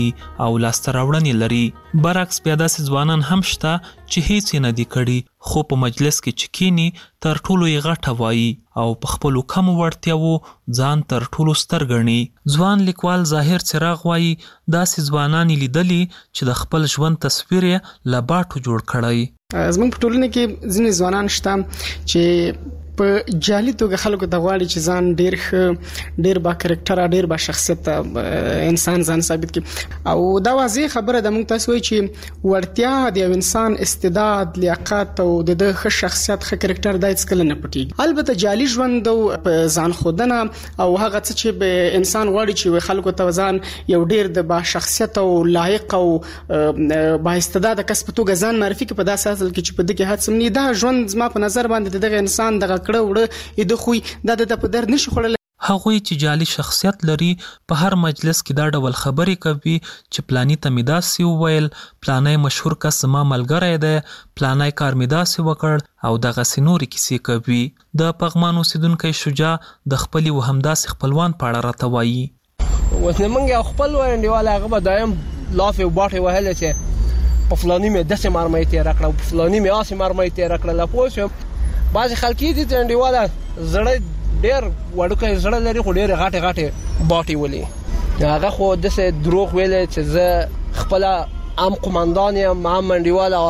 او لاسته راوړنې لري. برعکس بیا داسې ځوانان هم شته چې هیڅ یې نه دي کړي خو په مجلس کې چې کینی تر ټولو یې غټه وایي او په خپلو کمو وړتیاوو ځان تر ټولو ستر ګڼي. ځوان لیکوال ظاهر څراغ وایي داسې ځوانان یې لیدلي چې د خپل ژوند تصویر یې له باټو جوړ کړی. زموږ په ټولنه کې ځینې ځوانان شته چې په جالي توګه خلکو ته غواړي چې ځان ډیر ښه ډیر با کریکټر ډیر با شخصیت انسان ځان ثابت کړي او دا واضح خبره ده. موږ تاسو وایي چې وړتیا د یو انسان استعداد لیاقت او د ښه شخصیت ښه کریکټر د هیڅ کله نه پټي. البته جالي ژوند او ځان خودنه او هغه څه چې به انسان غواړي چې خلکو ته ځان یو ډیر د با شخصیت او لایق او با استعداد کس په توګه ځان معرفي کړي په داسې اصل کې چې په دغه هڅه نه دا ژوند زما په نظر باندې دغه انسان دغه کړه د خوې د په در نشي خړل. هغوی چې جالي شخصیت لري په هر مجلس کې دا ډول خبرې کوي چې پلانی ته مې داسې وویل، پلانی مشهور کس زما ملګری دی، پلانی کار مې داسې وکړ او دغسې نورې کیسې کوي. د پغمان اوسیدونکی شجاع د خپلې و همداسې خپلوان په اړه راته وایي. اوس زموږ یو خپل انډیوال هغه به دایم لافې باټې وهلې چې په فلاني مې داسې مرمۍ تېره کړه او په فلاني مې هسې مرمۍ تېره کړله. پوه شوم بعضې خلک دي چې انډیواله زړه ډېر وړوکی زړه لري خو ډېرې غټې غټې باټې ولي. هغه خو داسې دروغ ویلی چې زه خپله هم قمندان یم هم انډیواله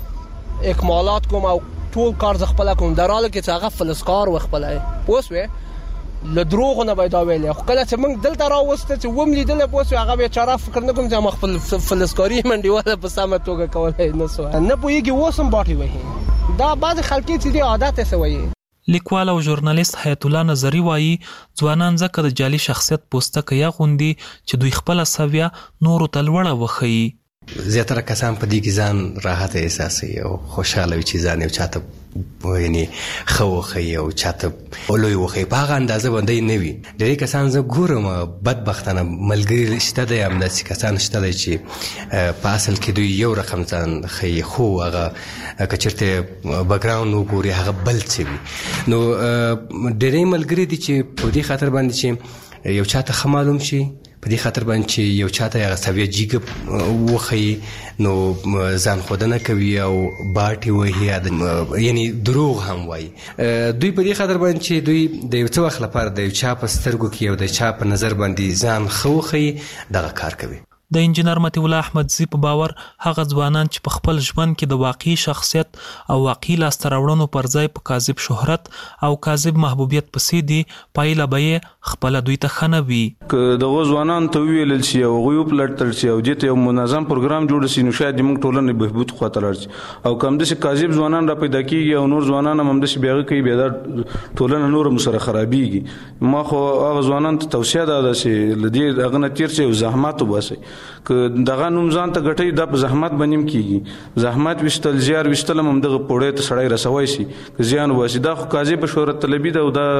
او اکمالات کوم او ټول کار زه خپله کوم در حاله کې چې هغه فلسکار و خپله پوه شوې له دروغو نه به یې دا ویلی. خو کله چې موږ دلته راوسته چې وم لیدلی پوه شوې هغه بیچاره فکر نه کوم چې ما خپل فلسکاري یم انډیواله په سمه توګه کولی نه سوه نه پوهېږي اوس هم باټې وهي. دا بعضې خلکې چې دي عادت یې څه وایي. لیکوال او ژورنالیست حیات الله نظري وایي ځوانان ځکه د جالي شخصیت پوستکی اغوندي چې دوی خپله سویه نورو ته لوړه وښیي. زیاتره کسان په دې کې ځان راحت احساسوي او خوشحاله وي چې ځان یو چاته یعنی ښه وښیي او چاته لوی وښیي په هغه اندازه باندې نه وي. ډېری کسان زه ګورم بدبختانه ملګري شته دی همداسې کسان شته دی چې په اصل کې دوی یو رقم ځان ښیي خو هغه که چېرته بکګراونډ وګوري هغه بل څه وي. نو ډېری ملګري دي چې په دې خاطر باندې چې یو چاته ښه معلوم شي په دې خاطر باندې چې یو چاته هغه سویه جیګه وښیي نو ځان ښودنه کوي او باټې وهي یعنی دروغ هم وایي. دوی په دې خاطر باندې چې دوی د یو څه وخت لپاره د یو چا په سترګو کې او د چا په نظر باندې ځان ښه وښیي دغه کار کوي. د انجینر مطیع الله احمدزي په باور هغه ځوانان چې په خپل ژوند کې د واقعي شخصیت او واقعي لاسته راوړنو پر ځای په کاذب شهرت او کاذب محبوبیت پسې دي پایله به یې خپله دوی ته ښه نه وي. که دغه ځوانانو ته وویلل شي او هغوی وپلټل شي او دې ته یو منظم پروګرام جوړ شي نو شاید زموږ ټولنې بهبود خواته لاړ شي. او که همداسې کاذب ځوانان را پیدا کېږي او نور ځوانان هم همداسې بیا هغه کوي بیا دا ټولنه نور هم سره خرابېږي. ما خو هغه ځوانانو ته توصیه دا ده چې له دې هغه نه تېر شئ او زحمت وباسئ. که دغه نوم ځان ته ګټئ دا په زحمت باندې هم کېږي. زحمت ویشتل زیار ویشتل هم همدغه پوړۍ ته سړی رسوی شي که زیان وباسي. دا خو کاذبه شهرت طلبي ده او دا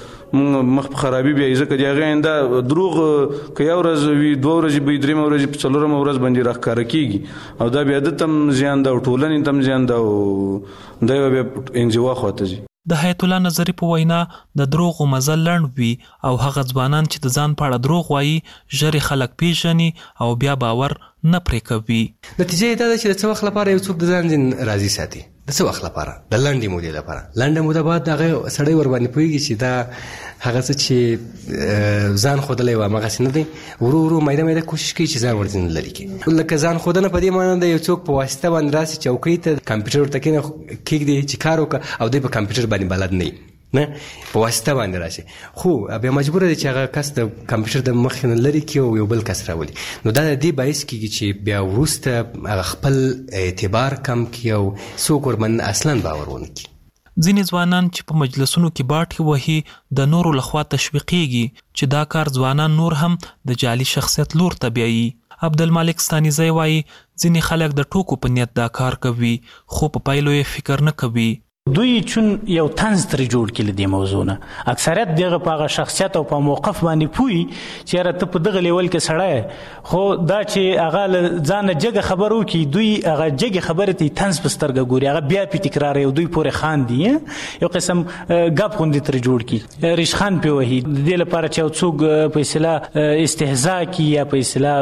مخ په خرابي بیایي ځکه د هغې آینده دروغ که یو ورځ وي دوه ورځې به وي درېیمه ورځ په څلورمه ورځ باندې راښکاره کېږي او دا بیا ده ته هم زیان ده او ټولنې ته هم زیان ده او دا به بیا انزوا خواته ځي. د حیات الله نظري په وینا د دروغو مزل لنډ وي او هغه ځوانان چې د ځان په اړه دروغ وایي ژر خلک پیژني او بیا باور نه پرې کوي. نتیجه یې دا ده چې د څه وخت لپاره یو څوک د ځان ځین راضي ساتي د څه وخت لپاره د لنډې مودې لپاره. لنډه موده بعد هغه سړی ورباندې پوهېږي چې دا هغه څه چې ځان ښودلی و همغسې نه دی. ورو ورو میده میده کوشش کوي چې ځان ورځینې لرې کړي. لکه ځان ښودنه په دې معنی ده یو څوک په واسطه باندې راسي چوکۍ ته کمپیوټر ورته کېږدي چې کار وکړه او دی په کمپیوټر باندې بلد نه وي نه په واسطه باندې راشي خو بیا مجبوره دی چې هغه کس د کمپیوټر د مخې نه لرې کړي او یو بل کس راولي. نو دا د دې باعث کېږي چې بیا وروسته هغه خپل اعتبار کم کړي او څوک ورباندې اصلا باور ونه کړي. ځینې ځوانان چې په مجلسونو کې باټې وهي د نورو لخوا تشویقېږي چې دا کار ځوانان نور هم د جعلي شخصیت لور ته بیایي. عبدالمالک ستانیزی وایي ځینې خلک د ټوکو په نیت دا کار کوي خو په پایلو یې فکر نه کوي. دوی چون یو طنز ترې جوړ کړي د دې موضوع نه اکثریت دغه په هغه شخصیت او په موقف باندې پوي چې یاره ته په دغه لیول کې سړی خو دا چې هغه له ځانه جګه خبر وکړي دوی هغه جګې خبرې ته طنز په سترګه ګوري هغه بیا پې تکراروي او دوی پورې خاندي یو قسم ګپ غوندې ترې جوړ کړي ریشخند پې وهي د دې لپاره چې یو څوک په اصطلاح استهزا کړي یا په اصطلاح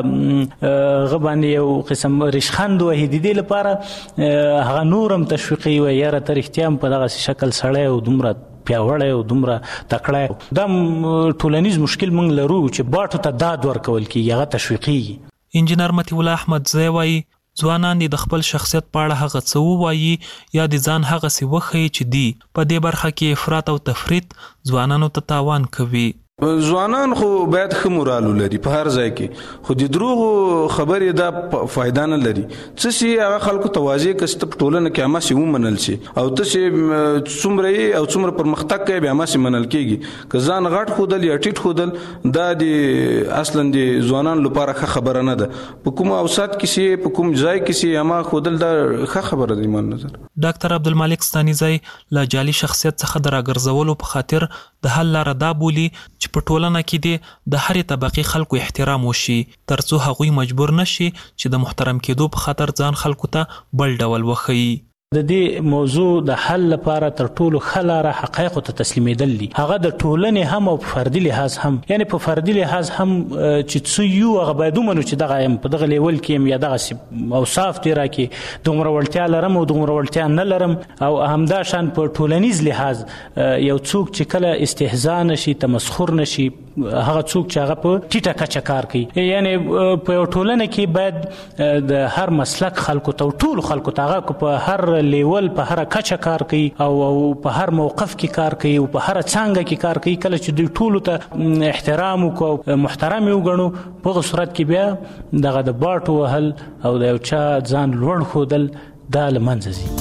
هغه باندې یو قسم ریشخند وهي د دې لپاره هغه نور هم تشویقي وي یاره ته رښتیا په دغه شکل سړی او دومره پیاوړی او دومره تکړه دا ټولنیز مشکل موږ لرو چې باټو ته داد ورکول کېږي هغه تشویقي انجینر مطیع الله احمدزی وایي ځوانان د خپل شخصیت په اړه هغه څه ووایي یا د ځان هغسې وښیي چې دی په دې برخه کې افراط او تفریط ځوانانو ته تاوان کوي. ځوانان خو باید ښه مورال ولري په هر ځای کې خو د دروغو خبرې دا فایده نه لري څه شي هغه خلکو ته واضح کړي چې په ټولنه کې هماسې ومنل شي او ته چې څومره یې او څومره پرمختګ کوي بیا هماسې منل کېږي که ځان غټ ښودل یا ټیټ ښودل دا د اصلا د ځوانانو لپاره ښه خبره نه ده په کوم اوسط کې سي په کوم ځای کې سي هما ښودل دا ښه خبره ده ایمان نظر. ډاکټر عبدالمالک ستانیزی له جعلي شخصیت څخه د راګرځولو په خاطر د حل لاره دا بولي چې په ټولنه کې د هرې طبقې خلکو احترام وشي ترڅو هغوی مجبور نشي چې د محترم کېدو په خاطر ځان خلکو ته بل ډول وښیي. د دې موضوع د حل لپاره تر ټولو ښه لاره حقایقو ته تسلیمېدل دي هغه د ټولنې هم او په فردي لحاظ هم یعنې په فردي لحاظ هم چې څه یو هغه باید ومنو چې دغه یم په دغه لیول کې یم یا دغسې اوصاف دې راکړي دومره وړتیا لرم او دومره وړتیا نه لرم او همدا شان په ټولنیز لحاظ یو څوک چې کله استهزا نشي تمسخر نشي هغه څوک چې هغه په ټیټه کچه کار کوي یعنې په یو ټولنه کې باید د هر مسلک خلکو ته ټولو خلکو ته هغه په هر لیول په هر کچه کار کوي او په هر موقف کې کار کوي او په هر څانګه کې کار کوي کله چې دوی ټولو ته احترام وکړو محترم یې وګڼو په هغه صورت کې بیا دغه د باټو وهل او د یو چا ځان لوړ ښودل دا له منځه ځي.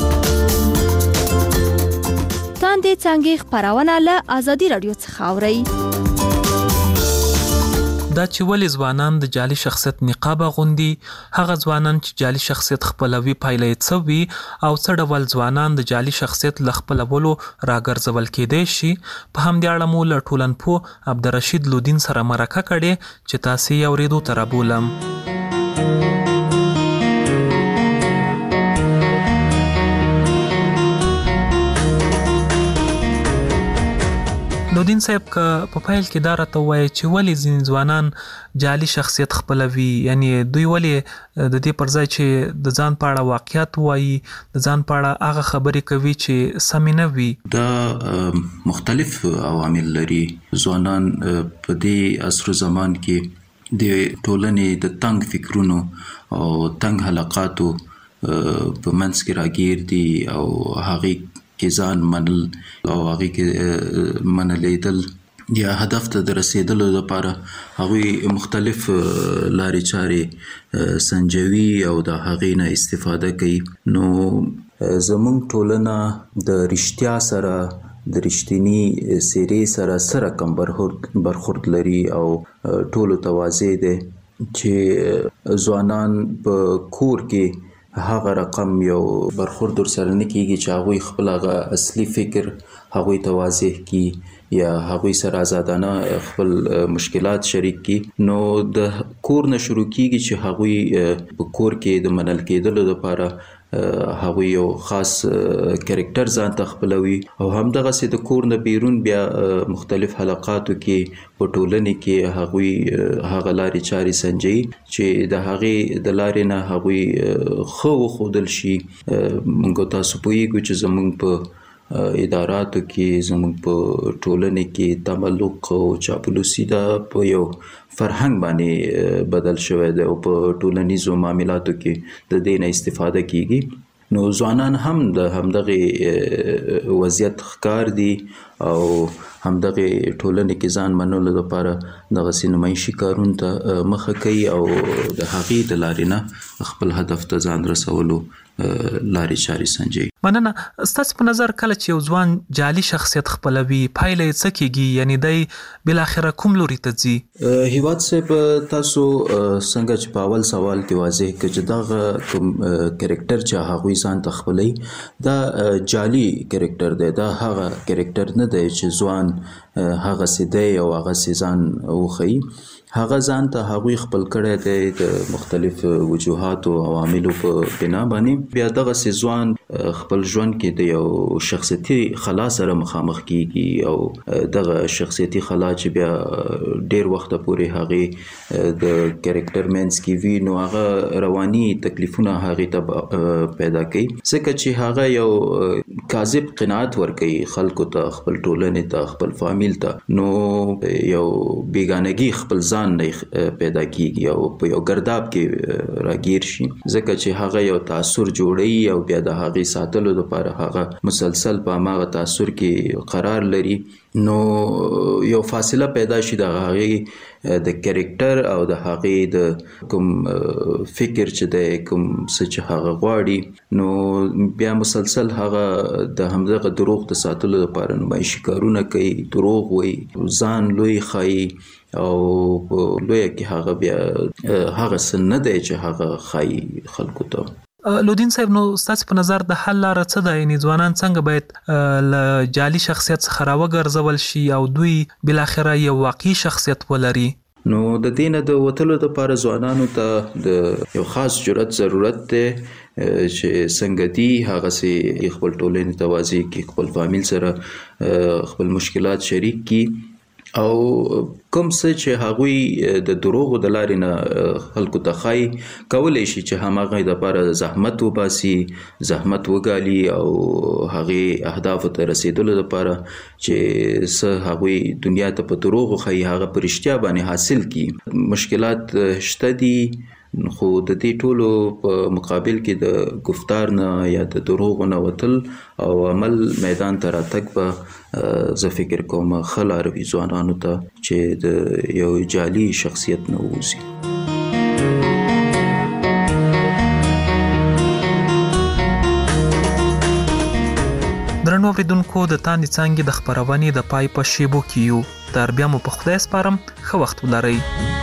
تاندې څانګې خپرونه له ازادي راډیو څخه اورئ. دا چې ولې ځوانان د جعلي شخصیت نقاب اغوندي هغه ځوانان چې جعلي شخصیت خپلوي پایله یې څه وي او څه ډول ځوانان د جعلي شخصیت له خپلولو راګرځول کېدای شي په همدې اړه مو له ټولنپوه عبدالرشید لودین سره مرکه کړې چې تاسې یې اورېدو ته رابولم. لودین صاحب که په پیل کې دا راته ووایي چې ولې ځینې ځوانان جعلي شخصیت خپلوي یعنی دوی ولې د دې پر ځای چې د ځان په اړه واقعیت وایي د ځان په اړه هغه خبرې کوي چې سمې نه وي. دا مختلف عوامل لري. ځوانان په دې عصر و زمان کې د ټولنې د تنګ فکرونو او تنګ حلقاتو په منځ کې راګیر دي او هغې کې ځان منل او هغې کې منلیدل یا هدف ته د رسیدلو لپاره هغوی مختلف لارې چارې سنجوي او د هغې نه استفاده کوي. نو زموږ ټولنه د رښتیا سره د رښتینی څېرې سره رقم برخورد لري او ټولو ته واضح دی چې ځوانان په کور کې هغه رقم یو برخورد ورسره نه کېږي چې هغوی خپل هغه اصلي فکر هغوی ته واضح کړي یا هغوی سره آزادانه خپل مشکلات شریک کړي. نو د کور نه شروع کېږي چې هغوی په کور کې د منل کېدلو لپاره هغوی یو خاص کرکټر ځان ته خپلوي او همدغسې د کور نه بیرون بیا مختلف حلقاتو کې په ټولنې کې هغوی هغه لارې چارې سنجوي چې د هغې د لارې نه هغوی ښه وښودل شي. موږ تاسو پوهیږو چې زموږ په اداراتو کې زموږ په ټولنې کې تملق او چاپلوسي دا په یو فرهنګ باندې بدل شوی دی او په ټولنیزو معاملاتو کې د دې نه استفاده کیږي. نو ځوانان هم د همدغې وضعیت ښکار دي او همدغې ټولنې کې ځان منلو لپاره دغسې نمایشي کارونو ته مخه کوي او د هغې د لارې نه خپل هدف ته ځان رسولو لارې چارې سنجوي. مننه. ستاسو په نظر کله چې یو ځوان جعلي شخصیت خپلوي پایله یې څه کیږي؟ یعنی دی بل اخره کوم لوري ته ځي؟ هیواد صاحب تاسو څنګه چې په اول سوال کې واضح کړ چې دا کوم کریکټر چې هغوی ځان ته خپلوي دا جعلي کریکټر دی، دا هغه کریکټر نه دی چې ځوان هغه سي دی او هغه سي ځان وښيي. هغه ځان ته هغوی خپل کړی دی د مختلف وجوهاتو او عواملو په بنا باندې. بیا دغسې ځوان خپل ژوند کې د یو شخصیتي خلا سره مخامخ کیږي او دغه شخصیتي خلا چې بیا ډیر وخت پورې هغې د کریکټر مینس کې وي نو هغه رواني تکلیفونه هغې ته پیدا کوي، ځکه چې هغه یو کاذب قناعت ورکوي خلکو ته، خپل ټولنې ته، خپل فامیل ته. نو یو بیګانګي خپل ځان نه پیدا کیږي او په یو ګرداب کې راګیر شي، ځکه چې هغه یو تاثر جوړوي او بیا د هغې ساتلو لپاره هغه مسلسل په هماغه تاثر کې قرار لري. نو یو فاصله پیدا شي د هغې د کریکټر او د هغې د کوم فکر چې دی، کوم څه چې هغه غواړي، نو بیا مسلسل هغه د همدغه دروغ د ساتلو لپاره نمایشي کارونه کوي، دروغ وایي، ځان لوی ښایي او په لویه کې هغه بیا هغه څه نه دی چې هغه ښایي خلکو ته. لودین صاحب، نو ستاسو په نظر د حل لاره څه ده؟ یعنی ځوانان څنګه باید له جعلي شخصیت څخه راوګرځول شي او دوی بالاخره یو واقعي شخصیت ولري؟ نو د دې نه د وتلو لپاره ځوانانو ته د یو خاص جرأت ضرورت دی چې څنګه دي هغسې خپل ټولنې ته واضح کړي، خپل فامیل سره خپل مشکلات شریک کړي او کوم څه چې هغوی د دروغو د لارې نه خلکو ته ښایي کولی شي چې هماغه دپاره زحمت وباسي، زحمت وګالي او هغې اهدافو ته رسیدلو لپاره چې څه هغوی دنیا ته په دروغو ښایي هغه په رښتیا باندې حاصل کړي. مشکلات شته دي، خو د دې ټولو په مقابل کې د گفتار نه یا د دروغو نه وتل او عمل میدان ته راتګ به زه فکر کوم ښه لاره وي ځوانانو ته چې د یو جعلي شخصیت نه ووځي. درنو اوریدونکو، د تاندې څانګې د خپرونې د پای په شیبو کې یو. تر بیا مو په خدای سپارم، ښه وخت ولرئ.